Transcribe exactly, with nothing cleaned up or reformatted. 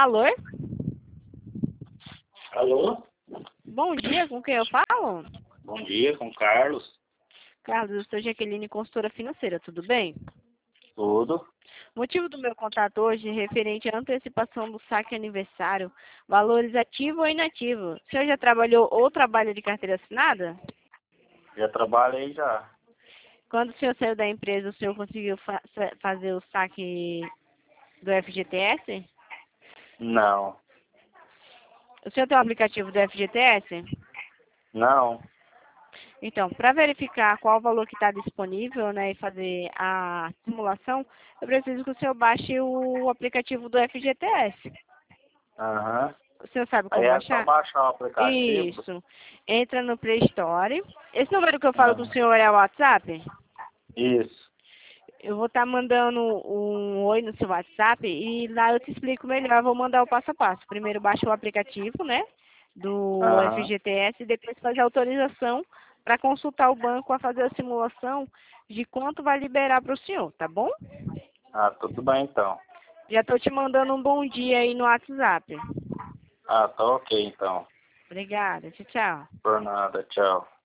Alô? Alô? Bom dia, com quem eu falo? Bom dia, com o Carlos. Carlos, eu sou Jaqueline, consultora financeira, tudo bem? Tudo? O motivo do meu contato hoje é referente à antecipação do saque aniversário, valores ativo ou inativo. O senhor já trabalhou ou trabalha de carteira assinada? Já trabalhei já. Quando o senhor saiu da empresa, o senhor conseguiu fa fazer o saque do F G T S? Não. O senhor tem o aplicativo do F G T S? Não. Então, para verificar qual o valor que está disponível, né, e fazer a simulação, eu preciso que o senhor baixe o aplicativo do F G T S. Aham. O senhor sabe Aí como é só baixar? baixar o aplicativo. Isso. Entra no Play Store. Esse número que eu falo com o Aham. senhor é o WhatsApp? Isso. Eu vou estar mandando um oi no seu WhatsApp e lá eu te explico melhor. Eu vou mandar o passo a passo. Primeiro baixa o aplicativo, né, do Aham. F G T S e depois faz a autorização para consultar o banco a fazer a simulação de quanto vai liberar para o senhor, tá bom? Ah, tudo bem então. Já estou te mandando um bom dia aí no WhatsApp. Ah, tá ok então. Obrigada. Tchau, tchau. Por nada, tchau.